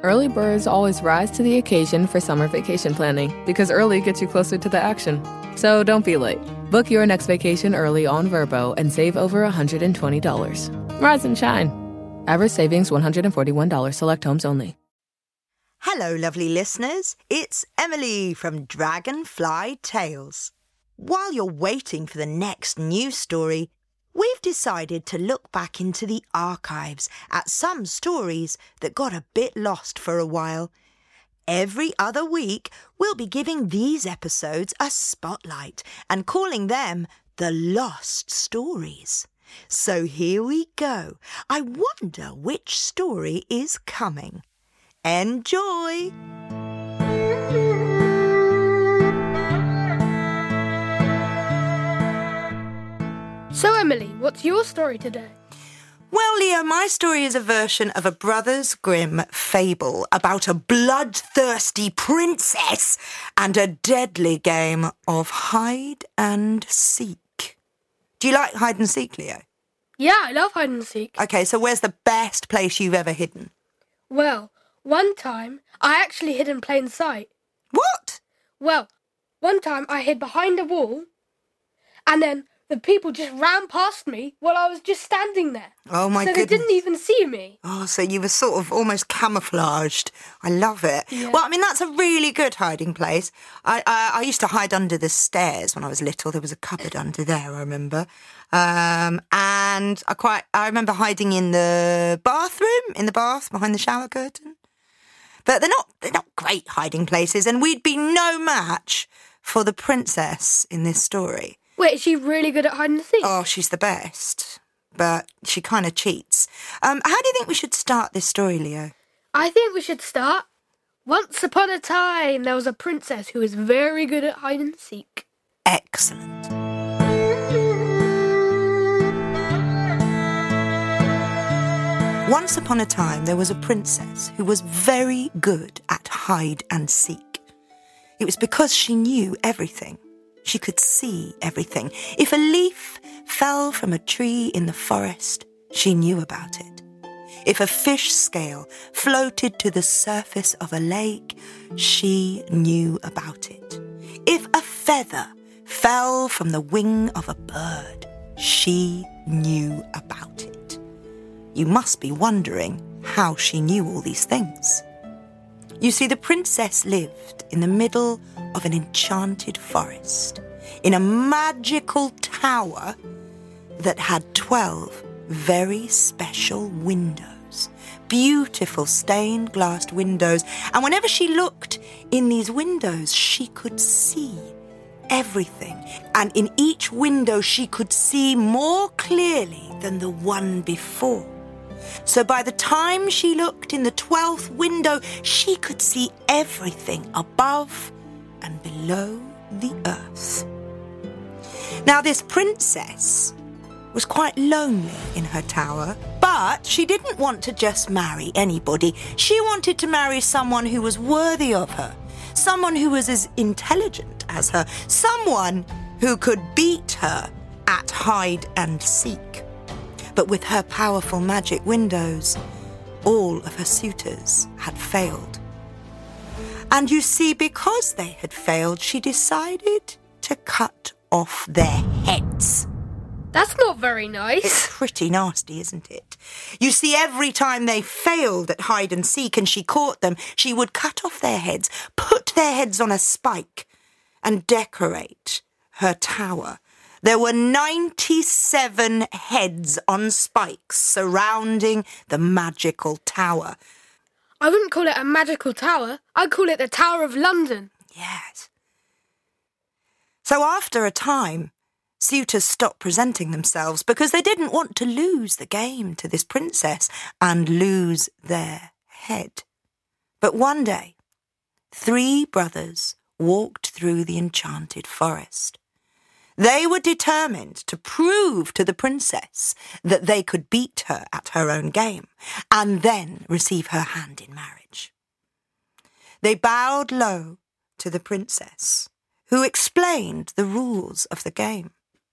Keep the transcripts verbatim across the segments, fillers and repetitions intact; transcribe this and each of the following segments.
Early birds always rise to the occasion for summer vacation planning because early gets you closer to the action. So don't be late. Book your next vacation early on Vrbo and save over one hundred twenty dollars. Rise and shine. Average savings one hundred forty-one dollars. Select homes only. Hello, lovely listeners. It's Emily from Dragonfly Tales. While you're waiting for the next news story, we've decided to look back into the archives at some stories that got a bit lost for a while. Every other week, we'll be giving these episodes a spotlight and calling them the Lost Stories. So here we go. I wonder which story is coming. Enjoy! So, Emily, what's your story today? Well, Leo, my story is a version of a Brothers Grimm fable about a bloodthirsty princess and a deadly game of hide and seek. Do you like hide and seek, Leo? Yeah, I love hide and seek. Okay, so where's the best place you've ever hidden? Well, one time I actually hid in plain sight. What? Well, one time I hid behind a wall and then the people just ran past me while I was just standing there. Oh, my so goodness. So they didn't even see me. Oh, so you were sort of almost camouflaged. I love it. Yeah. Well, I mean, that's a really good hiding place. I, I I used to hide under the stairs when I was little. There was a cupboard under there, I remember. Um, and I quite I remember hiding in the bathroom, in the bath, behind the shower curtain. But they're not they're not great hiding places, and we'd be no match for the princess in this story. Wait, is she really good at hide and seek? Oh, she's the best, but she kind of cheats. Um, how do you think we should start this story, Leo? I think we should start. Once upon a time, there was a princess who was very good at hide and seek. Excellent. Once upon a time, there was a princess who was very good at hide and seek. It was because she knew everything. She could see everything. If a leaf fell from a tree in the forest, she knew about it. If a fish scale floated to the surface of a lake, she knew about it. If a feather fell from the wing of a bird, she knew about it. You must be wondering how she knew all these things. You see, the princess lived in the middle of an enchanted forest, in a magical tower that had twelve very special windows, beautiful stained glass windows. And whenever she looked in these windows, she could see everything. And in each window, she could see more clearly than the one before. So by the time she looked in the twelfth window, she could see everything above and below the earth. Now, this princess was quite lonely in her tower, but she didn't want to just marry anybody. She wanted to marry someone who was worthy of her, someone who was as intelligent as her, someone who could beat her at hide and seek. But with her powerful magic windows, all of her suitors had failed. And you see, because they had failed, she decided to cut off their heads. That's not very nice. It's pretty nasty, isn't it? You see, every time they failed at hide and seek and she caught them, she would cut off their heads, put their heads on a spike, and decorate her tower. There were ninety-seven heads on spikes surrounding the magical tower. I wouldn't call it a magical tower. I'd call it the Tower of London. Yes. So after a time, suitors stopped presenting themselves because they didn't want to lose the game to this princess and lose their head. But one day, three brothers walked through the enchanted forest. They were determined to prove to the princess that they could beat her at her own game and then receive her hand in marriage. They bowed low to the princess, who explained the rules of the game.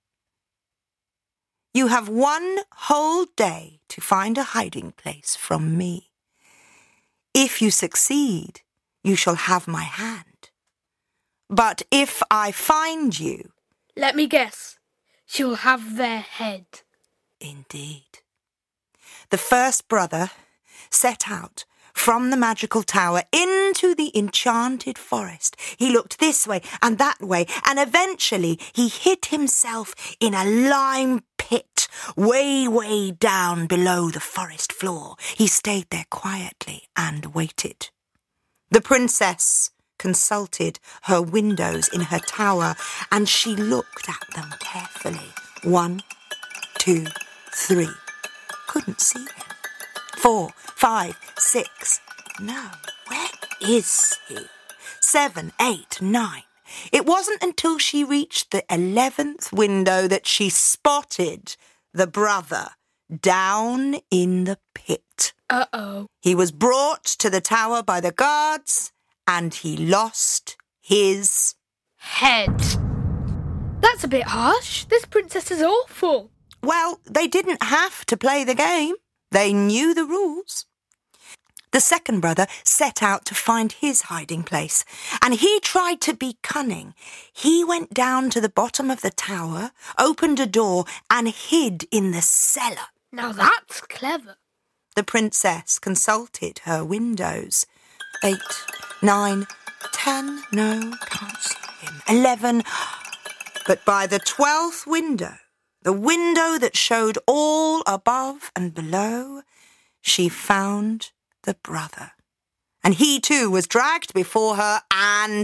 You have one whole day to find a hiding place from me. If you succeed, you shall have my hand. But if I find you... Let me guess. She'll have their head. Indeed. The first brother set out from the magical tower into the enchanted forest. He looked this way and that way, and eventually he hid himself in a lime pit way, way down below the forest floor. He stayed there quietly and waited. The princess consulted her windows in her tower, and she looked at them carefully. One, two, three. Couldn't see him. Four, five, six. No, where is he? Seven, eight, nine. It wasn't until she reached the eleventh window that she spotted the brother down in the pit. Uh-oh. He was brought to the tower by the guards, and he lost his head. That's a bit harsh. This princess is awful. Well, they didn't have to play the game. They knew the rules. The second brother set out to find his hiding place, and he tried to be cunning. He went down to the bottom of the tower, opened a door, and hid in the cellar. Now that's clever. The princess consulted her windows. Eight, nine, ten, no, can't see him. Eleven. But by the twelfth window, the window that showed all above and below, she found the brother. And he too was dragged before her and...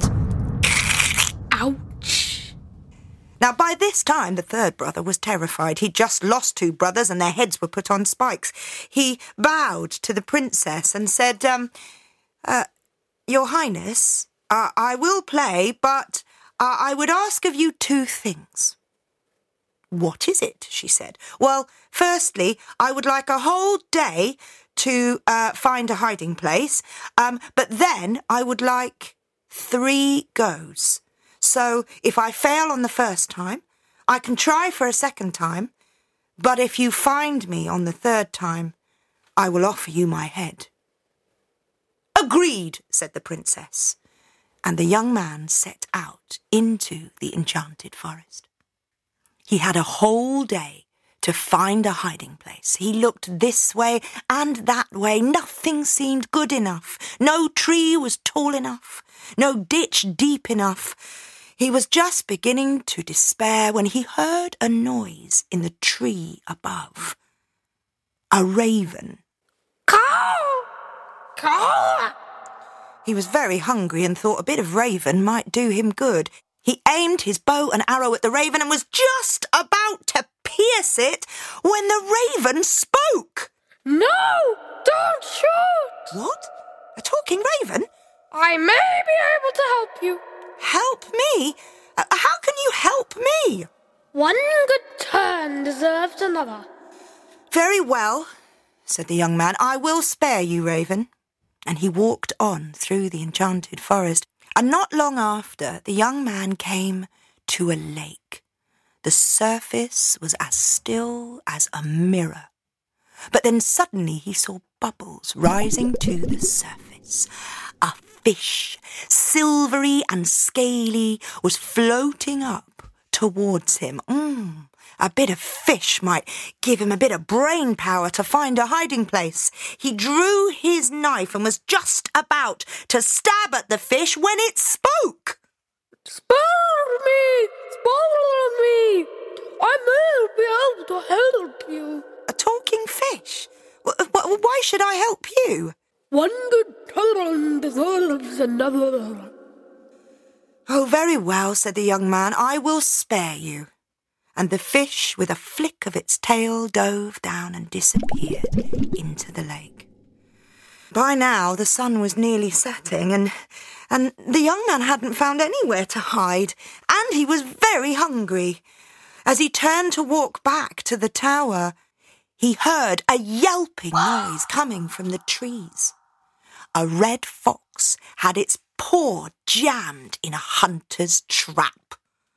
Ouch! Now by this time the third brother was terrified. He'd just lost two brothers and their heads were put on spikes. He bowed to the princess and said, um, uh, Your Highness, uh, I will play, but uh, I would ask of you two things. What is it? She said. Well, firstly, I would like a whole day to uh, find a hiding place, um, but then I would like three goes. So if I fail on the first time, I can try for a second time, but if you find me on the third time, I will offer you my head. Agreed, said the princess, and the young man set out into the enchanted forest. He had a whole day to find a hiding place. He looked this way and that way. Nothing seemed good enough. No tree was tall enough. No ditch deep enough. He was just beginning to despair when he heard a noise in the tree above. A raven. Caw! Caw! He was very hungry and thought a bit of raven might do him good. He aimed his bow and arrow at the raven and was just about to pierce it when the raven spoke. No! Don't shoot! What? A talking raven? I may be able to help you. Help me? Uh, how can you help me? One good turn deserves another. Very well, said the young man. I will spare you, Raven. And he walked on through the enchanted forest. And not long after, the young man came to a lake. The surface was as still as a mirror. But then suddenly he saw bubbles rising to the surface. A fish, silvery and scaly, was floating up towards him. Mm, a bit of fish might give him a bit of brain power to find a hiding place. He drew his knife and was just about to stab at the fish when it spoke. Spare me! Spare me! I may be able to help you. A talking fish? Why should I help you? One good turn deserves another. Oh, very well, said the young man. I will spare you. And the fish, with a flick of its tail, dove down and disappeared into the lake. By now, the sun was nearly setting, and, and the young man hadn't found anywhere to hide, and he was very hungry. As he turned to walk back to the tower, he heard a yelping noise coming from the trees. A red fox had its paw jammed in a hunter's trap.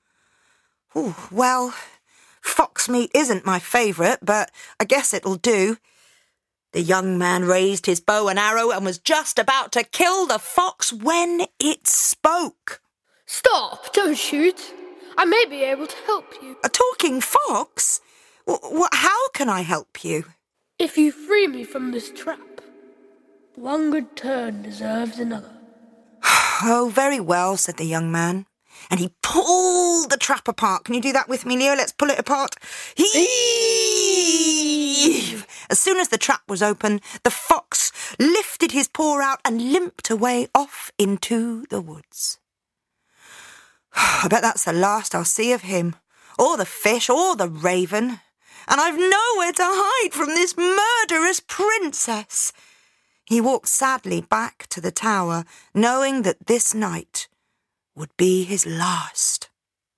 Ooh, well, fox meat isn't my favourite, but I guess it'll do. The young man raised his bow and arrow and was just about to kill the fox when it spoke. Stop! Don't shoot. I may be able to help you. A talking fox? W- w- how can I help you? If you free me from this trap, one good turn deserves another. Oh, very well, said the young man. And he pulled the trap apart. Can you do that with me, Leo? Let's pull it apart. Heave! As soon as the trap was open, the fox lifted his paw out and limped away off into the woods. I bet that's the last I'll see of him, or the fish, or the raven. And I've nowhere to hide from this murderous princess. He walked sadly back to the tower, knowing that this night would be his last.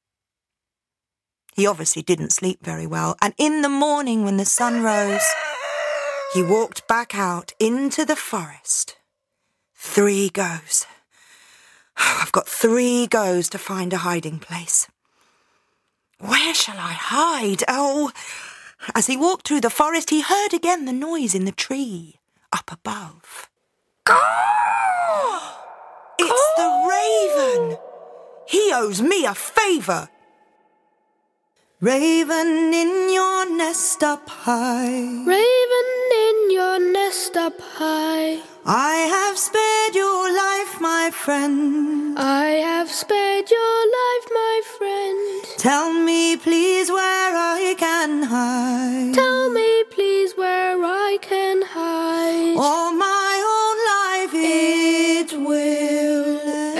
He obviously didn't sleep very well, and in the morning when the sun rose, he walked back out into the forest. Three goes. I've got three goes to find a hiding place. Where shall I hide? Oh, as he walked through the forest, he heard again the noise in the tree up above. Oh, it's the raven. He owes me a favour. Raven in your nest up high. Raven in your nest up high. I have spared your life, my friend. I have spared your life, my friend. Tell me, please, where I can hide. Tell me, please, where I can hide. All my own life it will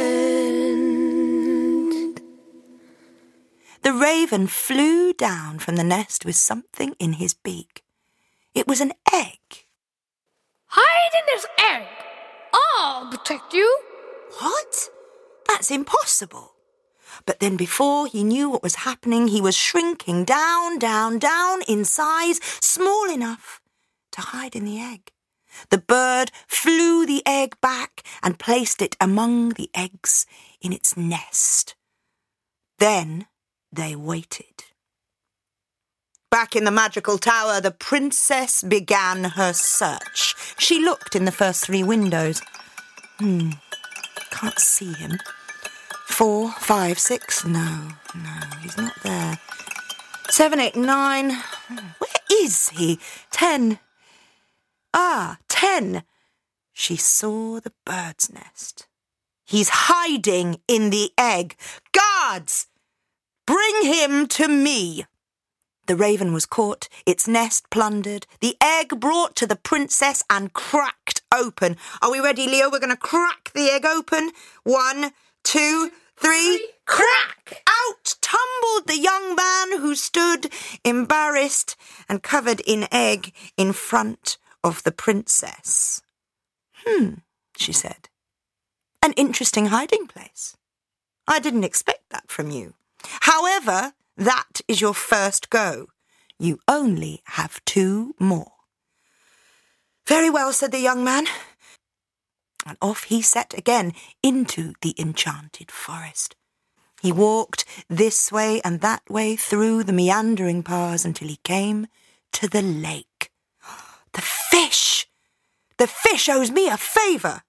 end. The raven flew down from the nest with something in his beak. It was an egg. Hide in this egg. I'll protect you. What? That's impossible. But then before he knew what was happening, he was shrinking down, down, down in size, small enough to hide in the egg. The bird flew the egg back and placed it among the eggs in its nest. Then they waited. Back in the magical tower, the princess began her search. She looked in the first three windows. Hmm, can't see him. Four, five, six, no, no, he's not there. Seven, eight, nine, where is he? Ten. Ah, ten. She saw the bird's nest. He's hiding in the egg. Guards! Bring him to me. The raven was caught, its nest plundered, the egg brought to the princess and cracked open. Are we ready, Leo? We're going to crack the egg open. One, two, three, crack! Out tumbled the young man who stood embarrassed and covered in egg in front of the princess. Hmm, she said. An interesting hiding place. I didn't expect that from you. However, that is your first go. You only have two more. Very well, said the young man. And off he set again into the enchanted forest. He walked this way and that way through the meandering paths until he came to the lake. The fish! The fish owes me a favour.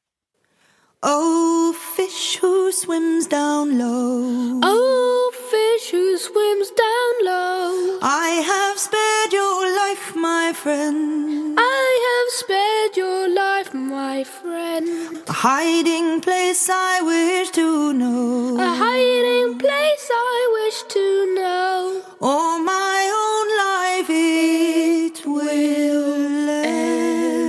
Oh, fish who swims down low. Oh, fish who swims down low. I have spared your life, my friend. I have spared your life, my friend. A hiding place I wish to know. A hiding place I wish to know. All my own life it will end.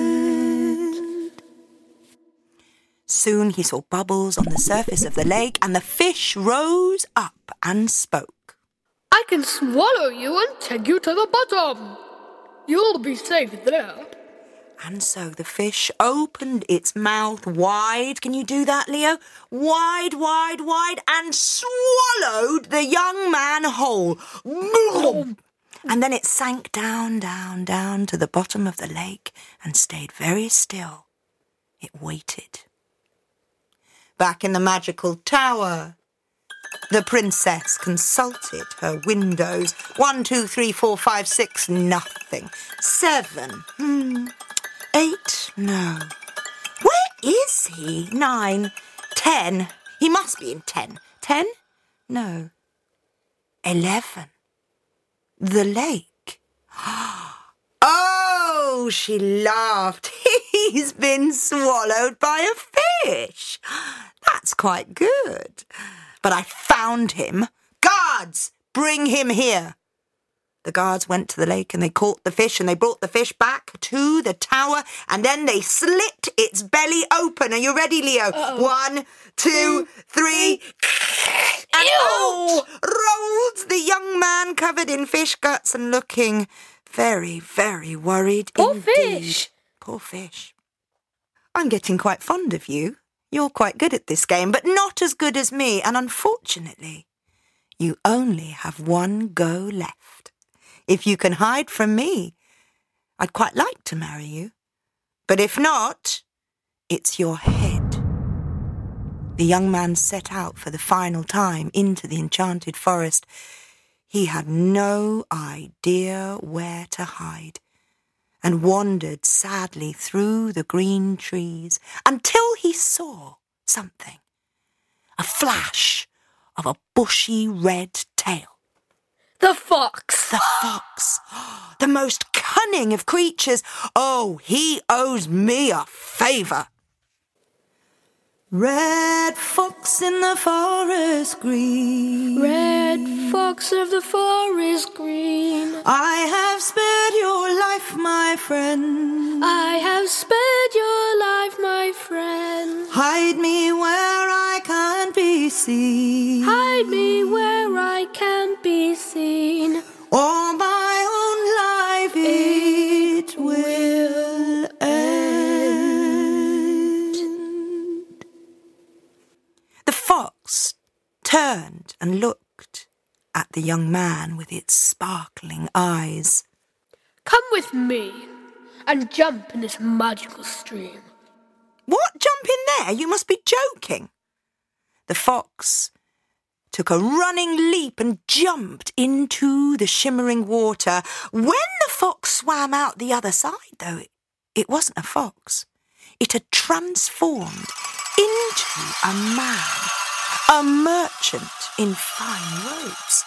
Soon he saw bubbles on the surface of the lake, and the fish rose up and spoke. I can swallow you and take you to the bottom. You'll be safe there. And so the fish opened its mouth wide. Can you do that, Leo? Wide, wide, wide, and swallowed the young man whole. And then it sank down, down, down to the bottom of the lake and stayed very still. It waited. Back in the magical tower, The princess consulted her windows. One, two, three, four, five, six, nothing. Seven, hmm. Eight, no. Where is he? Nine, ten. He must be in ten. Ten? No. Eleven. The lake. Oh, she laughed. He's been swallowed by a fish. That's quite good. But I found him. Guards, bring him here. The guards went to the lake and they caught the fish and they brought the fish back to the tower and then they slit its belly open. Are you ready, Leo? Uh-oh. One, two, three. And out rolled the young man covered in fish guts and looking very, very worried Poor indeed. fish. Poor fish. I'm getting quite fond of you. You're quite good at this game, but not as good as me. And unfortunately, you only have one go left. If you can hide from me, I'd quite like to marry you. But if not, it's your head. The young man set out for the final time into the enchanted forest. He had no idea where to hide and wandered sadly through the green trees until he saw something. A flash of a bushy red tail. The fox. The fox. The most cunning of creatures. Oh, he owes me a favour. Red fox in the forest green. Red fox of the forest green. I have spared your life, my friend. I have spared your life, my friend. Hide me where I can't be seen. Hide me where I can't be seen. Or my own life it, it will end. The fox turned and looked at the young man with its sparkling eyes. Come with me and jump in this magical stream. What? Jump in there? You must be joking. The fox took a running leap and jumped into the shimmering water. When the fox swam out the other side, though, it, it wasn't a fox. It had transformed into a man, a merchant in fine robes.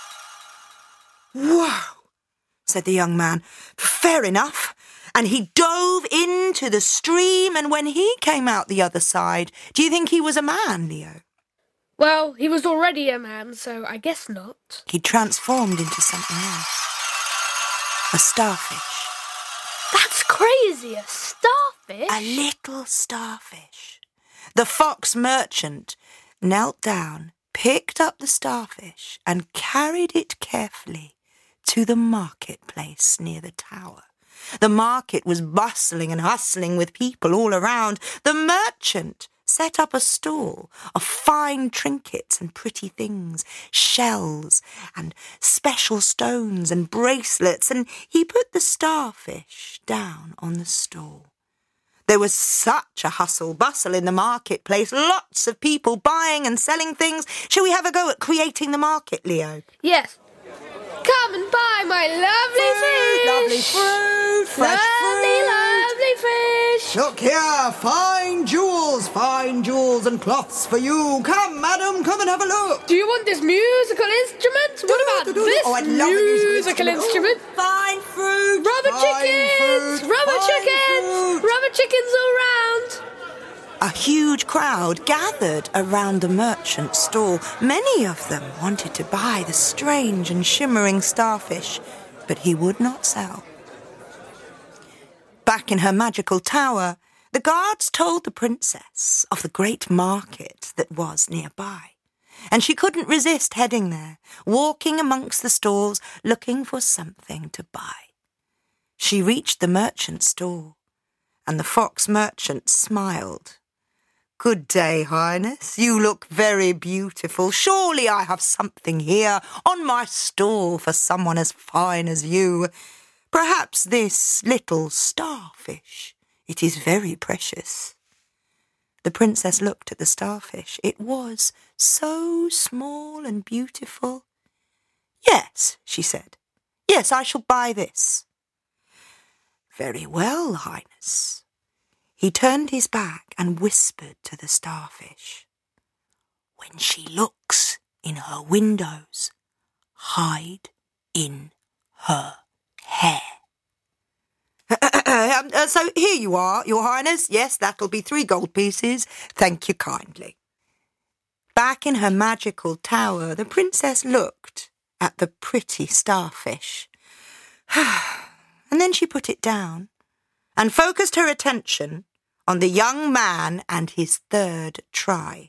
Whoa, said the young man. Fair enough. And he dove into the stream, and when he came out the other side, do you think he was a man, Leo? Well, he was already a man, so I guess not. He transformed into something else. A starfish. That's crazy, a starfish? A little starfish. The fox merchant knelt down, picked up the starfish, and carried it carefully to the marketplace near the tower. The market was bustling and hustling with people all around. The merchant set up a stall of fine trinkets and pretty things, shells and special stones and bracelets, and he put the starfish down on the stall. There was such a hustle-bustle in the marketplace, lots of people buying and selling things. Shall we have a go at creating the market, Leo? Yes. Come and buy my lovely fruit, fish. Lovely fruit, fresh lovely, fruit. lovely fish. Look here, fine jewels, fine jewels and cloths for you. Come, madam, come and have a look. Do you want this musical instrument? What about this oh, I'd love musical a musical instrument? Oh, fine fruit. Rubber fine chickens. Fruit, rubber fine chickens. Fruit. Rubber chickens all round. A huge crowd gathered around the merchant's stall. Many of them wanted to buy the strange and shimmering starfish, but he would not sell. Back in her magical tower, the guards told the princess of the great market that was nearby, and she couldn't resist heading there, walking amongst the stalls, looking for something to buy. She reached the merchant's stall, and the fox merchant smiled. Good day, Highness. You look very beautiful. Surely I have something here on my stall for someone as fine as you. Perhaps this little starfish. It is very precious. The princess looked at the starfish. It was so small and beautiful. "Yes," she said. "Yes, I shall buy this." "Very well, Highness." He turned his back and whispered to the starfish, "When she looks in her windows, hide in her hair." um, uh, so here you are, Your Highness. Yes, that'll be three gold pieces. Thank you kindly. Back in her magical tower, the princess looked at the pretty starfish. And then she put it down and focused her attention on the young man and his third try.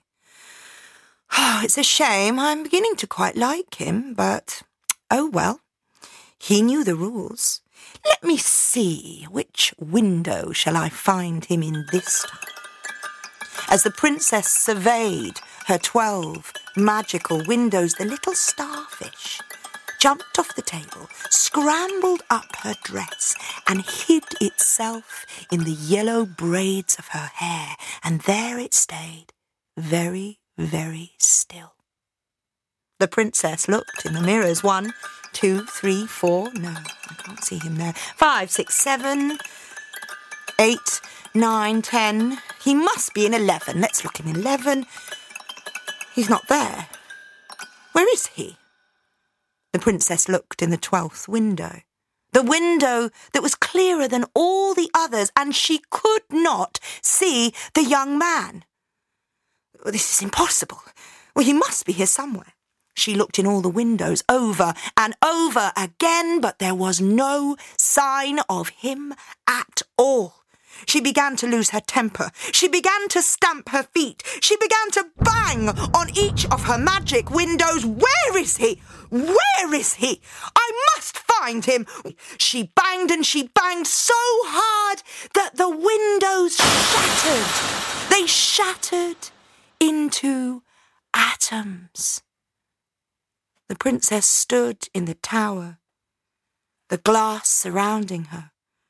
Oh, it's a shame. I'm beginning to quite like him, but oh well. He knew the rules. Let me see, which window shall I find him in this time? As the princess surveyed her twelve magical windows, the little starfish jumped off the table, scrambled up her dress, and hid itself in the yellow braids of her hair, and there it stayed, very, very still. The princess looked in the mirrors. One, two, three, four. No, I can't see him there. Five, six, seven, eight, nine, ten. He must be in eleven. Let's look in eleven. He's not there. Where is he? The princess looked in the twelfth window. The window that was clearer than all the others, and she could not see the young man. This is impossible. Well, he must be here somewhere. She looked in all the windows over and over again, but there was no sign of him at all. She began to lose her temper. She began to stamp her feet. She began to bang on each of her magic windows. Where is he? Where is he? I must find him. She banged and she banged so hard that the windows shattered. They shattered into atoms. The princess stood in the tower, the glass surrounding her.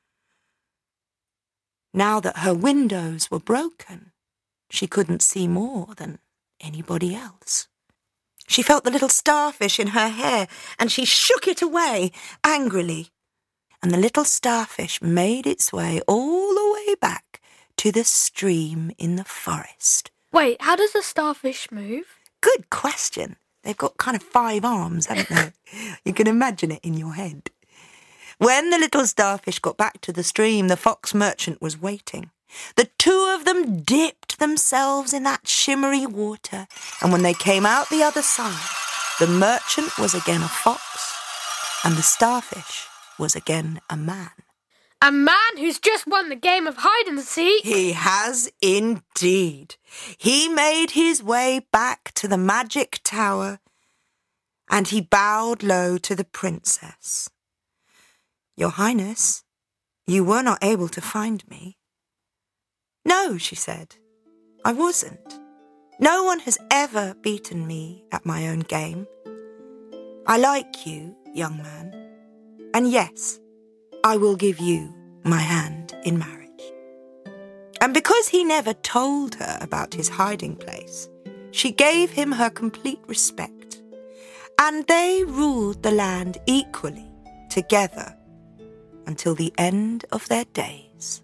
Now that her windows were broken, she couldn't see more than anybody else. She felt the little starfish in her hair, and she shook it away angrily. And the little starfish made its way all the way back to the stream in the forest. Wait, how does a starfish move? Good question. They've got kind of five arms, haven't they? You can imagine it in your head. When the little starfish got back to the stream, the fox merchant was waiting. The two of them dipped themselves in that shimmery water, and when they came out the other side, the merchant was again a fox, and the starfish was again a man. A man who's just won the game of hide and seek? He has indeed. He made his way back to the magic tower, and he bowed low to the princess. Your Highness, you were not able to find me. No, she said, I wasn't. No one has ever beaten me at my own game. I like you, young man, and yes, I will give you my hand in marriage. And because he never told her about his hiding place, she gave him her complete respect, and they ruled the land equally together until the end of their days.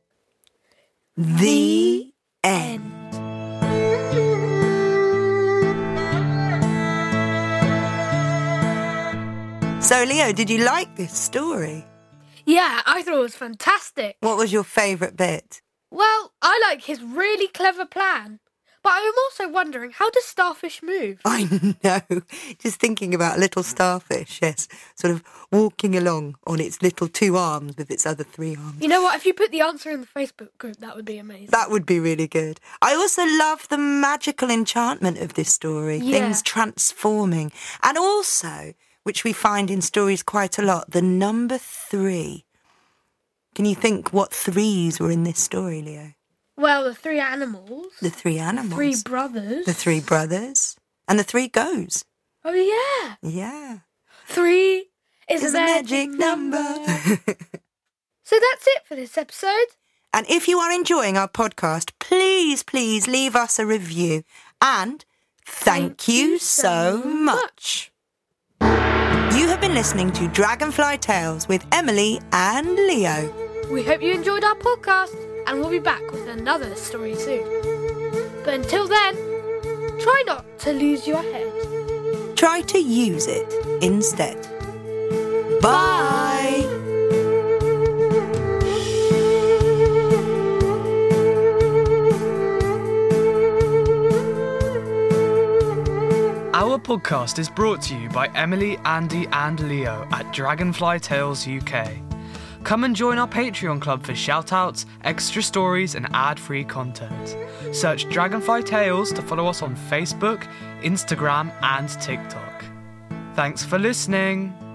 The end. So, Leo, did you like this story? Yeah, I thought it was fantastic. What was your favourite bit? Well, I like his really clever plan. But I'm also wondering, how does starfish move? I know. Just thinking about a little starfish, yes, sort of walking along on its little two arms with its other three arms. You know what? If you put the answer in the Facebook group, that would be amazing. That would be really good. I also love the magical enchantment of this story, Yeah. things transforming. And also, which we find in stories quite a lot, the number three. Can you think what threes were in this story, Leo? Well, the three animals. The three animals. The three brothers. The three brothers. And the three goes. Oh, yeah. Yeah. Three is It's a magic, number. number. So that's it for this episode. And if you are enjoying our podcast, please, please leave us a review. And thank, thank you so much. You have been listening to Dragonfly Tales with Emily and Leo. We hope you enjoyed our podcast, and we'll be back with another story soon. But until then, try not to lose your head. Try to use it instead. Bye! Our podcast is brought to you by Emily, Andy and Leo at Dragonfly Tales U K. Come and join our Patreon club for shout-outs, extra stories and ad-free content. Search Dragonfly Tales to follow us on Facebook, Instagram and TikTok. Thanks for listening.